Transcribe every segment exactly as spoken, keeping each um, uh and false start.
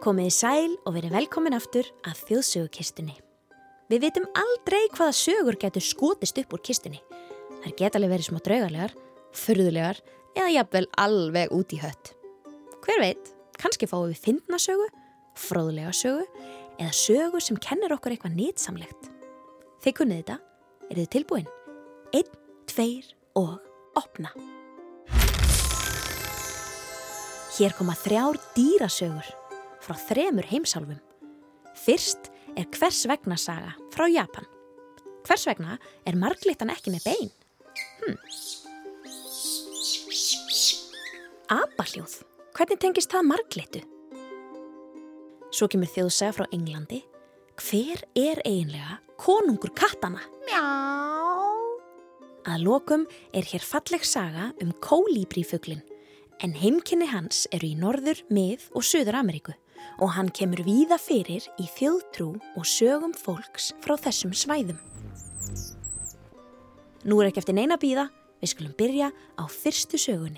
Komiði sæl og verið velkomin aftur að þjóðsögukistunni. Við vitum aldrei hvaða sögur getur skotist upp úr kistunni. Þær geta alveg verið smá draugarlegar, furðulegar eða jafnvel alveg út í hött. Hver veit, kannski fáum við fyndna sögu, fróðlega sögu eða sögu sem kennir okkur eitthvað nytsamlegt. Þið kunnið þetta, eru þið tilbúin? Einn, tveir og opna. Hér koma þrjár dýrasögur frá þremur heimsálfum. Fyrst er hvers vegna saga frá Japan. Hvers vegna er marglyttan ekki með bein? Hm. Apahljóð. Hvernig tengist það marglyttu? Svo kemur þjóðsaga frá Englandi. Hver er eiginlega konungur kattana? Mjá. Að lokum er hér falleg saga um kólíbrífuglinn, en heimkynni hans eru í Norður-, Mið- og Suður-Ameríku og hann kemur víða fyrir í þjóðtrú og sögum fólks frá þessum svæðum. Nú er ekki eftir neina að bíða, við skulum byrja á fyrstu sögunni.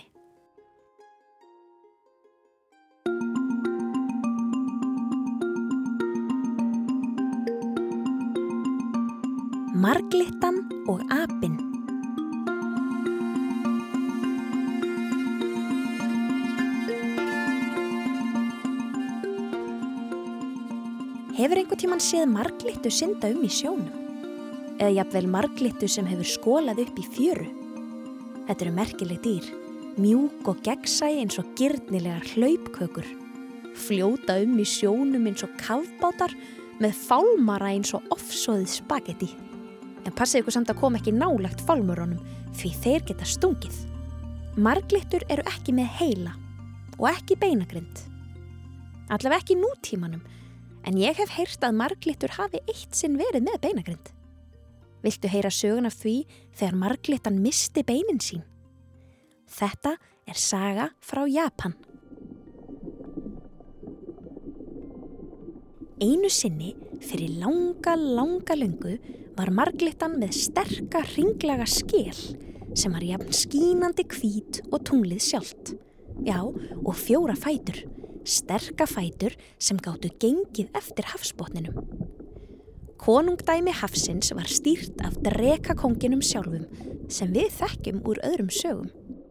Marglyttan og apinn. Hefur einhvern tímann séð marglyttu synda um í sjónum? Eða jafnvel marglyttu sem hefur skolað upp í fjöru? Þetta eru merkileg dýr, mjúk og gegnsæ eins og girnilegar hlaupkökur. Fljóta um í sjónum eins og kafbátar með fálmara eins og ofsoðið spagetti. En passið ykkur samt að koma ekki nálægt fálmurunum því þeir geta stungið. Marglyttur eru ekki með heila og ekki beinagrind. Allavega ekki í nútímanum. En ég hef heyrt að marglyttur hafi eitt sinn verið með beinagrind. Viltu heyra söguna af því þegar marglyttan missti beinin sín? Þetta er saga frá Japan. Einu sinni fyrir langa, langa löngu var marglyttan með sterka hringlaga skel sem var jafn skínandi hvít og tunglið sjálft. Já, og fjóra fætur. Sterka fætur sem gátu gengið eftir hafsbotninum. Konungdæmi hafsins var stýrt af drekakónginum sjálfum sem við þekkjum úr öðrum sögum.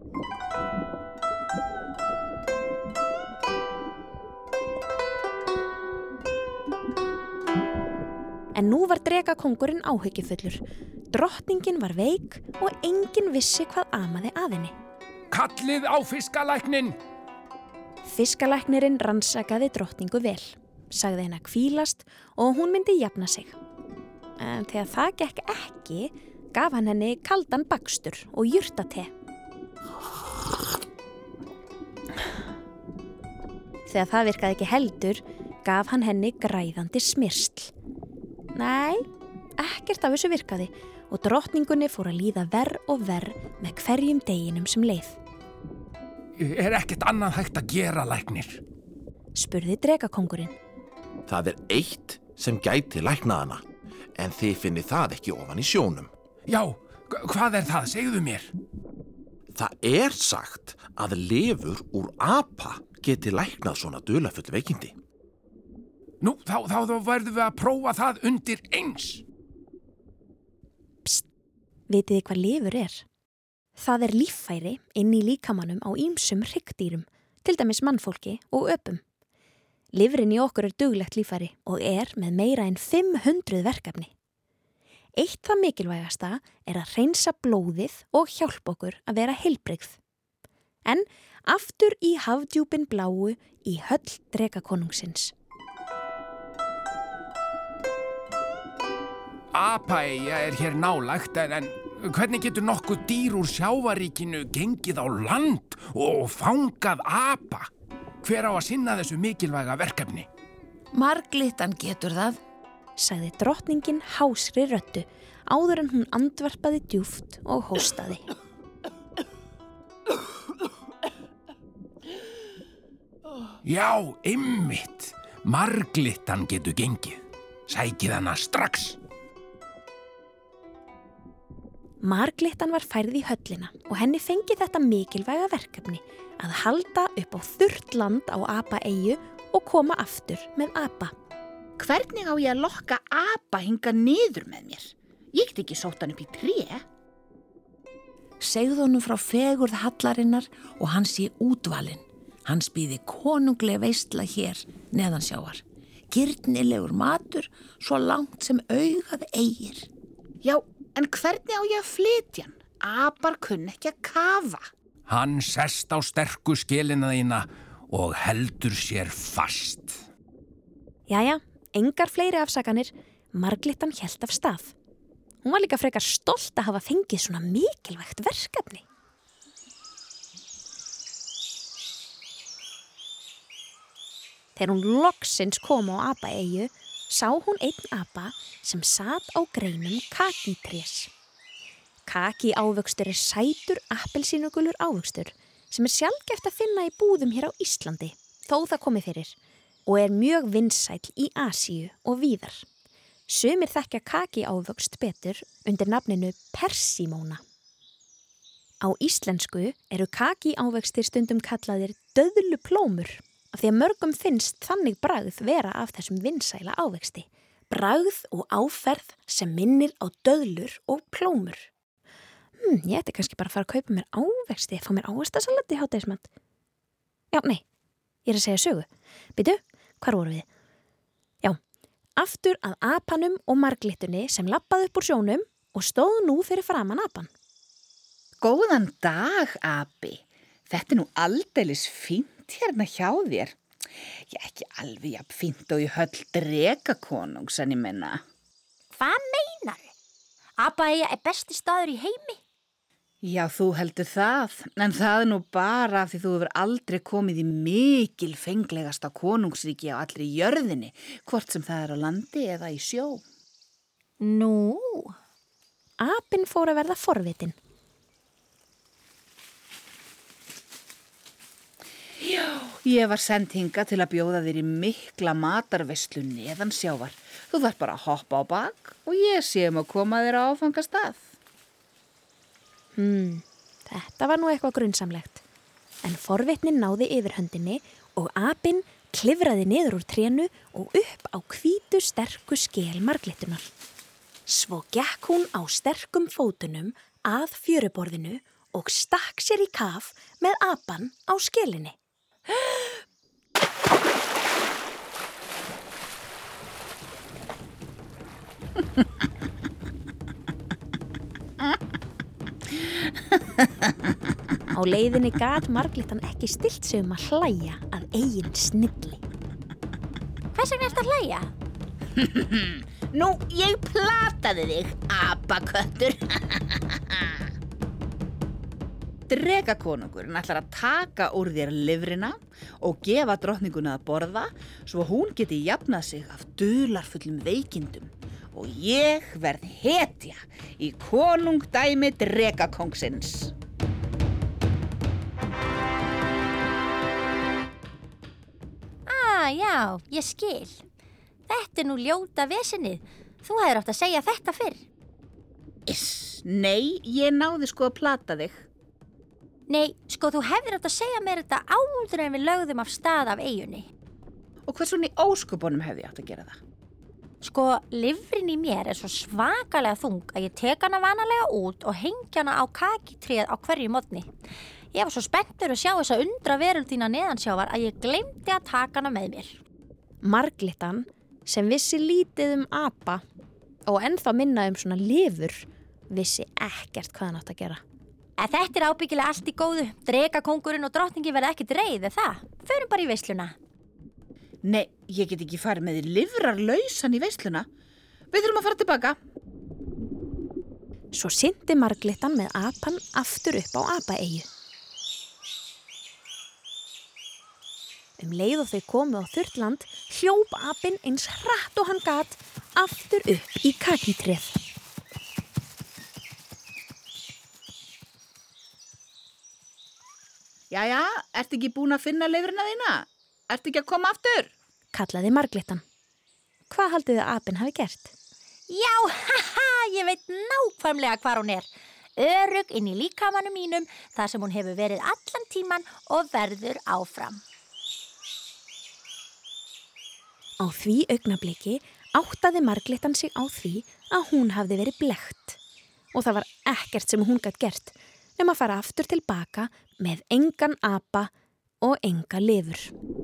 En nú var drekakóngurinn áhyggjufullur. Drottningin var veik og enginn vissi hvað amaði að henni. Kallið á fiskalæknin! Fiskalæknirinn rannsakaði drottningu vel, sagði henni að hvílast og hún myndi jafna sig. En þegar það gekk ekki, gaf hann henni kaldan bakstur og jurtate. Þegar það virkaði ekki heldur, gaf hann henni græðandi smyrsl. Nei, ekkert af þessu virkaði og drottningunni fór að líða verr og verr með hverjum deginum sem leið. Er ekkert annað hægt að gera, læknir? Spurði drekakóngurinn. Það er eitt sem gæti læknaðana, en þið finnið það ekki ofan í sjónum. Já, hvað er það? Segðu mér. Það er sagt að lifur úr apa geti læknað svona dularfull veikindi. Nú, þá, þá, þá verðum við að prófa það undir eins. Psst, vitið þið hvað lifur er? Það er líffæri inn í líkamanum á ýmsum hryggdýrum, til dæmis mannfólki og öpum. Lifrin í okkur er duglegt líffæri og er með meira en fimm hundruð verkefni. Eitt það mikilvægasta er að hreinsa blóðið og hjálpa okkur að vera heilbrigð. En aftur í hafdjúpin bláu í höll drekakonungsins. Apaeyja er hér nálægt en... en... Hvernig getur nokkuð dýr úr sjávaríkinu gengið á land og fangað apa? Hver á að sinna þessu mikilvæga verkefni? Marglyttan getur það, sagði drottningin hásri röddu áður en hún andvarpaði djúpt og hóstaði. Já, einmitt. Marglyttan getur gengið. Sækið hana strax. Marglyttan var færð í höllina og henni fengi þetta mikilvæga verkefni að halda upp á þurrt land á Apaeyju og koma aftur með apa. Hvernig á ég að lokka apa hinga niður með mér? Ég get ekki sótt hann upp í tré. Segðu honum frá fegurð hallarinnar og hann sé útvalinn. Hans býði konungleg veistla hér neðansjávar. Girnilegur matur svo langt sem augað eigir. Já, en hvernig á ég að flytja hann? Apar kunn ekki að kafa. Hann sest á sterku skilina þína og heldur sér fast. Jæja, engar fleiri afsakanir, Marglittan hélt af stað. Hún var líka frekar stolt að hafa fengið svona mikilvægt verkefni. Þegar hún loksins kom á apaeyju, sá hún einn apa sem sat á greinum kakítrés. Kakí ávöxtur er sætur appelsínugulur ávöxtur sem er sjaldgæft að finna í búðum hér á Íslandi, þó það komi fyrir, og er mjög vinsæll í Asíu og víðar. Sumir þekkja kakí ávöxt betur undir nafninu persímóna. Á íslensku eru kakí ávöxtir stundum kallaðir döðluplómur, af því að mörgum finnst þannig bragð vera af þessum vinsæla ávexti. Bragð og áferð sem minnir á döðlur og plómur. Hm, ég ætti kannski bara að fara að kaupa mér ávexti, fá mér ávaxtasalati í hádegismat. Já, nei, ég er að segja sögu. Bíddu, hvar vorum við? Já, aftur að apanum og marglittunni sem labbaði upp úr sjónum og stóð nú fyrir framan apan. Góðan dag, api. Þetta er nú aldeilis fínt hérna hjá þér. Ég er ekki alveg jafn fínt og í höll drekakonungs en ég menna. Hvað meinarðu? Apaeyja er besti staður í heimi. Já, þú heldur það, en það er nú bara af því þú hefur aldrei komið í mikil fenglegasta konungsríki á allri jörðinni, hvort sem það er á landi eða í sjó. Nú? Apinn fór að verða forvitin. Já, ég var send hingað til að bjóða þér í mikla matarveislu neðan sjávar. Þú þarf bara að hoppa á bak og ég sé um að koma þér á áfangastað. Hmm, þetta var nú eitthvað grunnsamlegt. En forvitnin náði yfirhöndinni og apinn klifraði niður úr trénu og upp á hvítu sterku skel marglittunar. Svo gekk hún á sterkum fótunum að fjöruborðinu og stakk sér í kaf með apann á skelinni. Á leiðinni gat Marglittan ekki stillt sig um að hlæja að eigin snilli. Hvers vegna ertu að hlæja? Nú, ég plataði þig, apaköttur. Drekakonungurinn ætlar að taka úr þér lifrina og gefa drottninguna að borða svo hún geti jafnað sig af dularfullum veikindum og ég verð hetja í konungdæmi drekakóngsins. Ah, já, ég skil. Þetta er nú ljóta vesenið. Þú hefur átt að segja þetta fyrr. Iss, nei, ég náði sko að plata þig. Nei, sko, þú hefur átt að segja mér þetta áður en við lögðum af stað af eyjunni. Og hvers vegna í ósköpunum hefði ég átt að gera það? Sko, lifrin í mér er svo svakalega þung að ég tek hana vanalega út og hengja hana á kakítréð á hverju morgni. Ég var svo spenntur að sjá þessa undra veröld þína neðansjávar að ég gleymdi að taka hana með mér. Marglittan, sem vissi lítið um apa og ennþá minna um svona lifur, vissi ekkert hvað hann átt að gera. En þetta er ábyggilega allt í góðu. Drekakóngurinn og drottningi verða ekki dreið, er það? Förum bara í veisluna. Nei, ég get ekki farið með því lifrar lausan í veisluna. Við þurfum að fara tilbaka. Svo synti Marglittan með apan aftur upp á apaeyju. Um leið og þau komu á þurrt land, hljóp apinn eins hratt og hann gat aftur upp í kakítréð. Jæja, ertu ekki búin að finna lifrina þína? Ertu ekki að koma aftur? Kallaði Marglittan. Hvað haldið þið að apinn hafi gert? Já, haha, ég veit nákvæmlega hvar hún er. Örugg inn í líkamanum mínum, þar sem hún hefur verið allan tíman og verður áfram. Á því augnabliki áttaði Marglyttan sig á því að hún hafði verið blekkt og það var ekkert sem hún gat gert nema að fara aftur tilbaka með engan apa og enga lifur.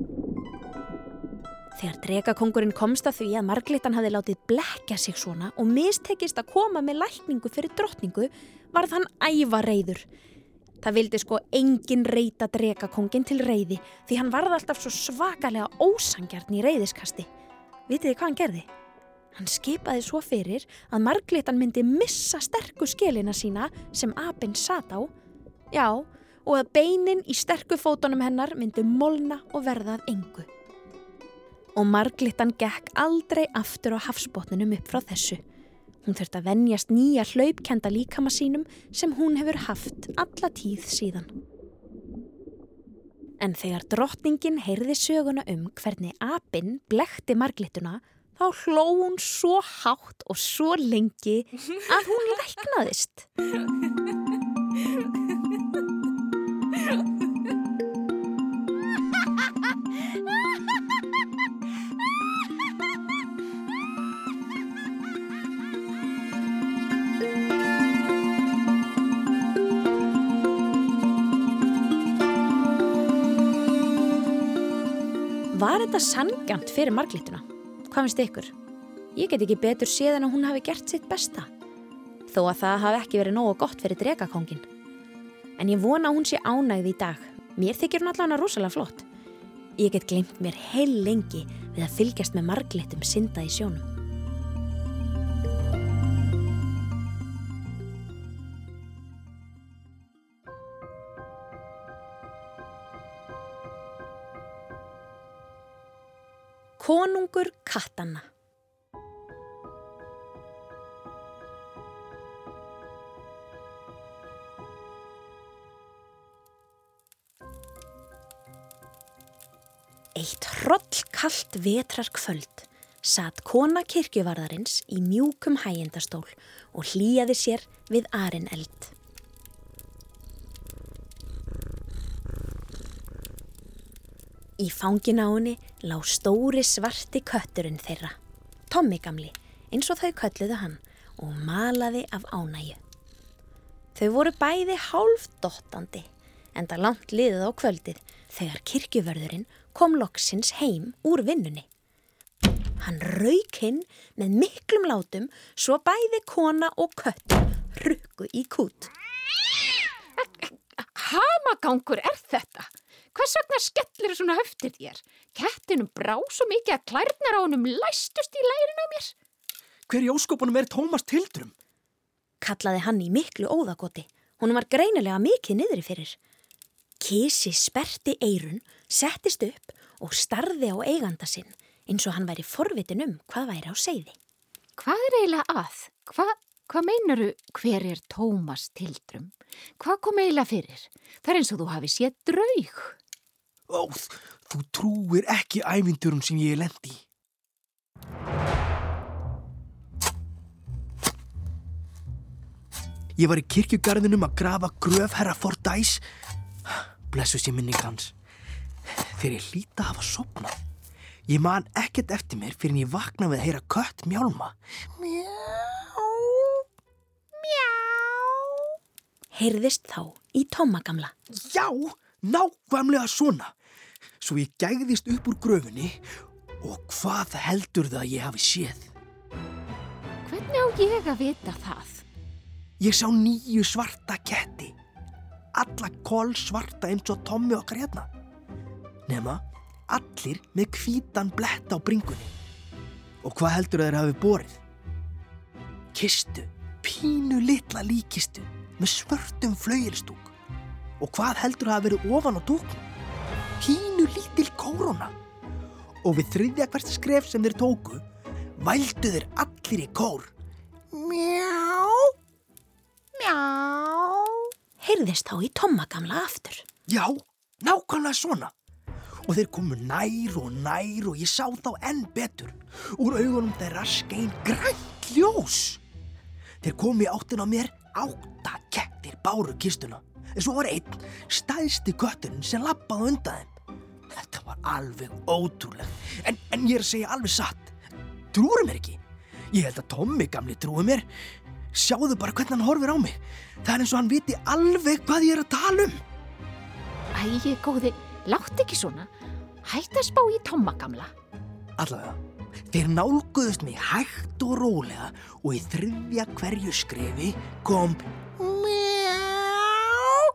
Þegar drekakóngurinn komst að því að Marglyttan hafði látið blekkja sig svona og mistekist að koma með lækningu fyrir drottningu, varð hann ævareiður. Það vildi sko enginn reyta drekakónginn til reiði því hann varð alltaf svo svakalega ósangjarn í reiðiskasti. Vitið þið hvað hann gerði? Hann skipaði svo fyrir að Marglyttan myndi missa sterku skelina sína sem apinn sat á, já, og að beinin í sterku fótunum hennar myndi molna og verða að engu. Og Marglyttan gekk aldrei aftur á hafsbotninum upp frá þessu. Hún þurfti að venjast nýja hlaupkenda líkama sínum sem hún hefur haft alla tíð síðan. En þegar drottningin heyrði söguna um hvernig apinn blekkti Marglyttuna, þá hló hún svo hátt og svo lengi að hún læknaðist. Var þetta sanngjarnt fyrir Marglyttuna? Hvað finnst ykkur? Ég get ekki betur séð en að hún hafi gert sitt besta. Þó að það hafi ekki verið nógu gott fyrir drekakónginn. En ég vona að hún sé ánægð í dag. Mér þykir hún allavega rosalega flott. Ég get gleymt mér heil lengi við að fylgjast með Marglyttum synda í sjónum. Konungur kattanna. Eitt hrollkalt vetrarkvöld sat kona kirkjuvarðarins í mjúkum hægindastól og hlýjaði sér við arineld. Í fanginu á henni lá stóri svarti kötturinn þeirra, Tommi gamli, eins og þau kölluðu hann, og malaði af ánægju. Þau voru bæði hálfdottandi, enda langt liðið á kvöldið þegar kirkjuvörðurinn kom loksins heim úr vinnunni. Hann rauk hinn með miklum látum svo bæði kona og köttur rukku í kút. Hamagangur er þetta? Hvers vegna skellir svona höftir þér? Kettinum brá svo mikið að klærnar á honum læstust í lærin á mér. Hver í óskopunum er Tómas Tildrum? Kallaði hann í miklu óðagoti. Honum var greinilega mikið niðri fyrir. Kisi sperrti eyrun, settist upp og starði á eiganda sinn eins og hann væri forvitin um hvað væri á seiði. Hvað er eiginlega að? Hva, hvað meinaru hver er Tómas Tildrum? Hvað kom eiginlega fyrir? Það er eins og þú hafi séð draug. Ó, þú trúir ekki ævintýrum sem ég lendi í. Ég var í kirkjugarðinum að grafa gröf herra Fordyce. Blessu sé minning hans. Þegar ég hlýta að hafa sofnað. Ég man ekkert eftir mér fyrir en ég vakna við að heyra kött mjálma. Mjá, mjá. Heyrðist þá í Tomma gamla. Já, nákvæmlega svona. Svo ég gægðist upp úr gröfinni og hvað heldur það að ég hafi séð? Hvernig á ég að vita það? Ég sá níu svarta ketti. Alla kolsvarta eins og Tommi okkar hérna. Nema allir með hvítan blett á bringunni. Og hvað heldur þeir hafi borið? Kistu, pínu litla líkistu með svörtum flauelstúk. Og hvað heldur hafi verið ofan á dúknum? Pínu lítil kóróna. Og við þriðja hvert skref sem þeir tóku, vældu þeir allir í kór. Mjá, mjá. Heyrðist þá í Tomma gamla aftur. Já, nákvæmlega svona. Og þeir komu nær og nær og ég sá þá enn betur. Úr augunum þeirra skein grænt ljós. Þeir komu í áttina á mér, átta kettir báru kistuna. En svo var einn stærsti kötturinn sem labbaði undan þeim. Þetta var alveg ótrúlegt. En, en ég er að segja alveg satt. Trúir mér ekki? Ég held að Tommi gamli trúi mér. Sjáðu bara hvernig hann horfir á mig. Það er eins og hann viti alveg hvað ég er að tala um. Æ, góði, láttu ekki svona. Hætt að spá í Tomma gamla. Allavega, þeir nálguðust mig hægt og rólega og í þriðja hverju skrefi kom mjá.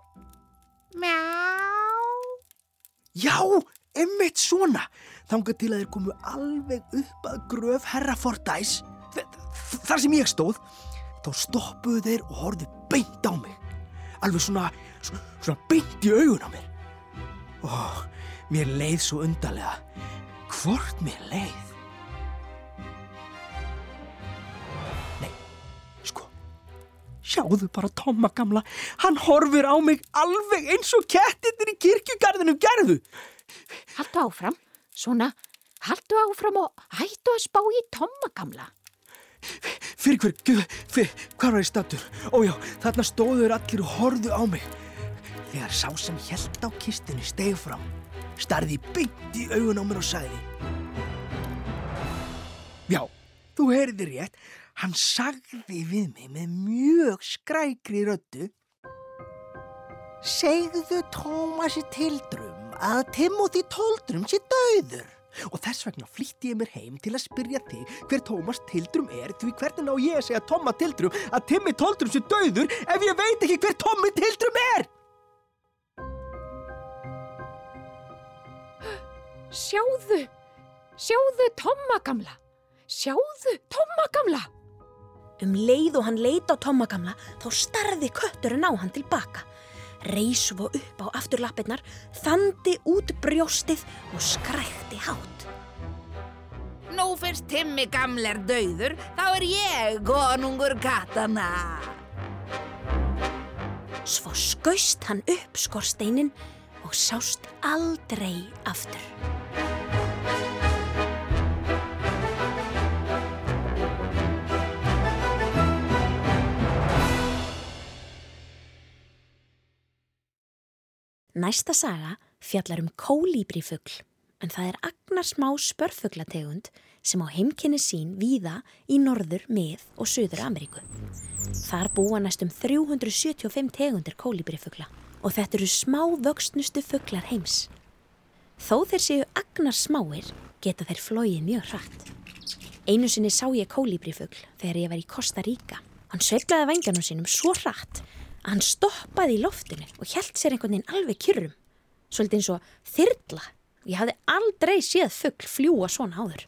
Mjá. Já, einmitt svona. Þangað til að þeir komu alveg upp að gröf herra Fordyce. Þar sem ég stóð, þá stoppuðu þeir og horfðu beint á mig. Alveg svona, svona, svona beint í augun á mér. Ó, mér leið svo undarlega. Hvort mér leið? Nei, sko, sjáðu bara Tomma gamla. Hann horfir á mig alveg eins og kettirnir í kirkjugarðinum gerðu. Haltu áfram, svona, haltu áfram og hættu að spá í Tomma gamla. Fyrir hver, guð, fyrir, hvar var ég staddur? Ó já, þarna stóðu þeir allir og horfðu á mig. Þegar sá sem hélt á kistunni steig fram, starði beint í augun á mér og sagði: Já, þú heyrðir rétt, hann sagði við mig með mjög skrækri röddu: Segðu Tómasi Tildrum að Timothy Toldrum sé dauður. Og þess vegna flýtti ég mér heim til að spyrja þig hver Tómas Tildrum er, því hvernig á ég að segja Tomma Tildrum að Timmy Toldrum sé dauður ef ég veit ekki hver Tommy Tildrum er? Sjáðu, sjáðu Tomma gamla, sjáðu Tomma gamla. Um leið og hann leit á Tomma gamla, þá starði kötturinn á hann tilbaka. Reis svo upp á afturlappirnar, þandi út brjóstið og skrækti hátt. Nú fyrst Timmi gamli er dauður, þá er ég konungur kattanna. Svo skaust hann upp skorsteinin og sást aldrei aftur. Næsta saga fjallar um kólíbrífugl, en það er agnarsmá spörfuglategund sem á heimkynni sín víða í Norður-, Mið- og Suður-Ameríku. Þar búa næstum þrjú hundruð sjötíu og fimm tegundir kólíbrífugla og þetta eru smá vöxtnustu fuglar heims. Þó þeir séu agnarsmáir geta þeir flogið mjög hratt. Einu sinni sá ég kólíbrífugl þegar ég var í Kosta Ríka. Hann sveiflaði vængjunum sínum svo hratt að hann stoppaði í loftinu og hélt sér einhvern veginn alveg kyrrum. Svolítið eins og þyrla. Ég hafði aldrei séð fugl fljúga svona áður.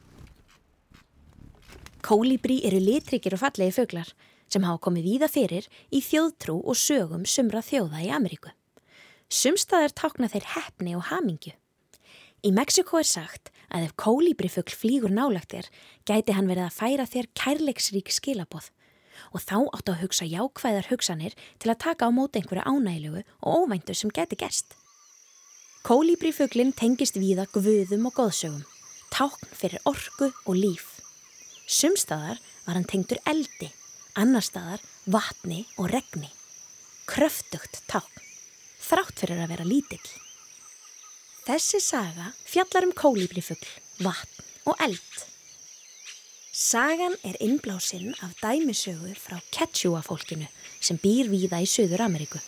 Kólíbrí eru litríkir og fallegi fuglar sem hafa komið víða fyrir í þjóðtrú og sögum sumra þjóða í Ameríku. Sumstaðar tákna þeir heppni og hamingju. Í Mexíkó er sagt að ef kólíbrífugl flýgur nálægt þér, gæti hann verið að færa þér kærleiksrík skilaboð. Og þá áttu að hugsa jákvæðar hugsanir til að taka á móti einhverju ánægilegu og óvæntu sem geti gerst. Kólíbrífuglinn tengist víða guðum og goðsögum, tákn fyrir orku og líf. Sumstaðar var hann tengdur eldi, annarstaðar vatni og regni. Kröftugt tákn, þrátt fyrir að vera lítill. Þessi saga fjallar um kólíbrífugl, vatn og eld. Sagan er innblásinn af dæmisögu frá Quechua-fólkinu sem býr víða í Suður-Ameríku.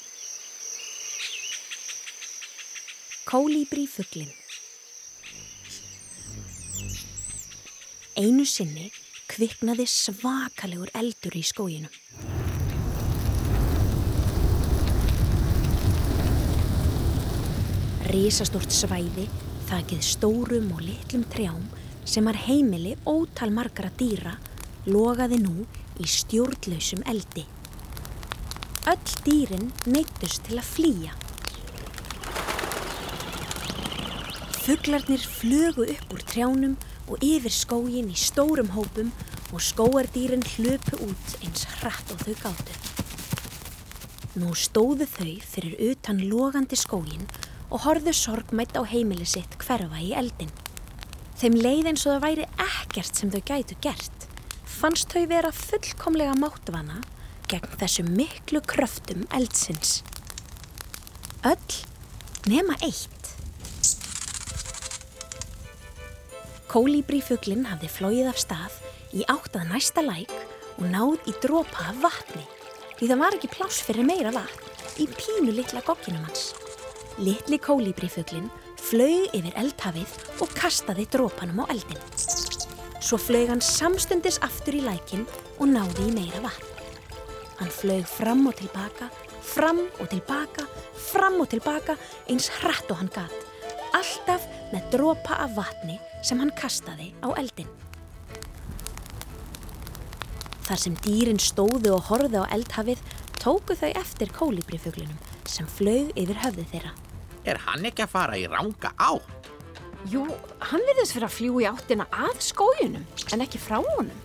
Kólíbrífuglinn. Einu sinni kviknaði svakalegur eldur í skóginum. Risastórt svæði, þakið stórum og litlum trjám, sem var heimili ótal margra dýra, logaði nú í stjórnlausum eldi. Öll dýrin neyddust til að flýja. Fuglarnir flugu upp úr trjánum og yfir skóginn í stórum hópum og skógardýrin hlupu út eins hratt og þau gátu. Nú stóðu þau fyrir utan logandi skóginn og horfðu sorgmætt á heimili sitt hverfa í eldin. Þeim leið eins og það væri ekkert sem þau gætu gert. Fannst þau vera fullkomlega máttvana gegn þessu miklu kröftum eldsins. Öll nema eitt. Kólibrífuglinn hafði flogið af stað í átt að næsta læk og náð í dropa af vatni, því það var ekki pláss fyrir meira vatn í pínu litla gogginum hans. Litli kólibrífuglinn flaug yfir eldhafið og kastaði dropanum á eldin. Svo flaug hann samstundis aftur í lækinn og náði í meira vatn. Hann flaug fram og tilbaka, fram og tilbaka, fram og tilbaka eins hratt og hann gat, alltaf með dropa af vatni sem hann kastaði á eldin. Þar sem dýrin stóðu og horfðu á eldhafið, tóku þau eftir kólibrífuglinum sem flaug yfir höfði þeirra. Er hann ekki að fara í ranga átt? Jú, hann virðist fyrir að fljúga í áttina að skóginum, en ekki frá honum.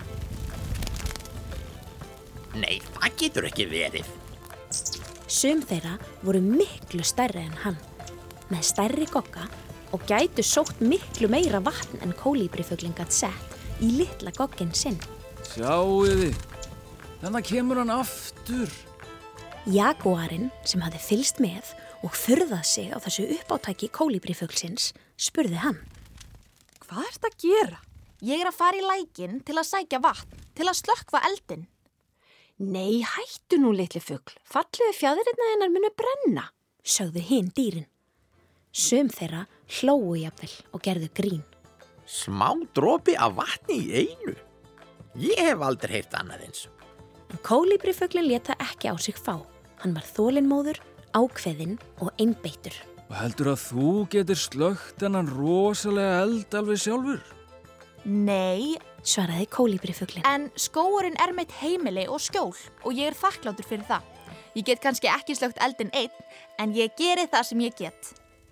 Nei, það getur ekki verið. Sum þeirra voru miklu stærri en hann, með stærri gogga og gætu sótt miklu meira vatn en kólibrífuglinn gat sett í litla gogginn sinn. Sjáiði, þannig kemur hann aftur. Jagúarinn sem hafði fylgst með og furðað sig á þessu uppátæki kólibrífuglsins spurði hann. Hvað ert að gera? Ég er að fara í lækinn til að sækja vatn, til að slökkva eldinn. Nei, hættu nú, litli fugl. Falluðu fjaðrirnar hennar munu brenna, sögðu hin dýrin. Sum þeirra hlógu jafnvel og gerðu grín. Smá dropi af vatni í einu? Ég hef aldrei heyrt annað eins. En kólibrífuglinn lét það ekki á sig fá. Hann var þolinmóður, ákveðinn og einbeittur. Og heldur að þú getur slökkt þennan rosalega eld alveg sjálfur? Nei, svaraði kólibrífuglinn. En skógurinn er mitt heimili og skjól og ég er þakklátur fyrir það. Ég get kannski ekki slökkt eldinn einn, en ég geri það sem ég get.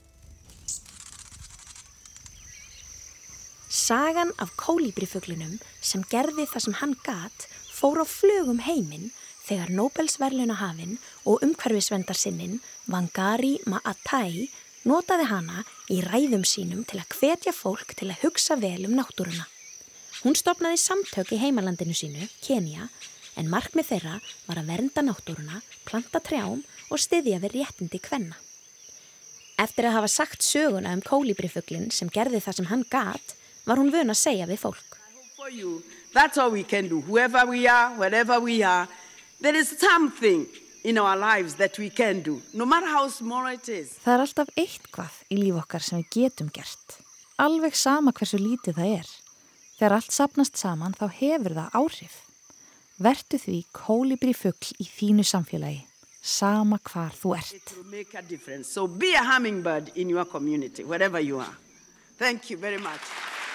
Sagan af kólibrífuglinum sem gerði það sem hann gat fór á flugum heiminn þegar Nóbelsverðlaunahafinn og umhverfisverndarsinninn Wangari Maathai notaði hana í ræðum sínum til að hvetja fólk til að hugsa vel um náttúruna. Hún stofnaði samtök í heimalandinu sínu, Kenía, en markmið þeirra var að vernda náttúruna, planta trjám og styðja við réttindi kvenna. Eftir að hafa sagt söguna um kólibrífuglinn sem gerði það sem hann gat, var hún vön að segja við fólk. That's all we can do. Whoever we are, wherever we are, there is something in our lives that we can do, no matter how small it is. Það er alltaf eitthvað í líf okkar sem við getum gert. Alveg sama hversu lítið það er. Þegar allt safnast saman þá hefur það áhrif. Vertu því kólibrífugl í þínu samfélagi, sama hvar þú ert. It will make a difference. So be a hummingbird in your community, wherever you are. Thank you very much.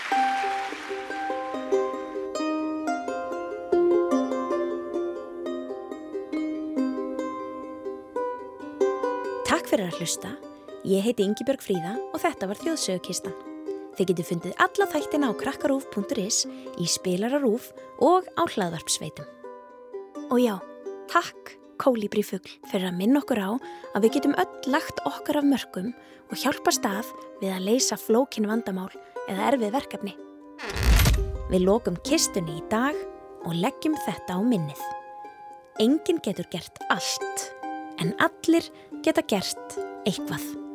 Takk fyrir að hlusta. Ég heiti Ingibjörg Fríða og þetta var Þjóðsögukistan. Þið getið fundið alla þættina á krakkarúv punktur is, í spilararúv og á hlaðvarpsveitum. Og já, takk kólibrífugl fyrir að minna okkur á að við getum öll lagt okkar af mörkum og hjálpast að við að leysa flókin vandamál eða erfið verkefni. Við lokum kistunni í dag og leggjum þetta á minnið. Enginn getur gert allt, en allir geta gert eitthvað.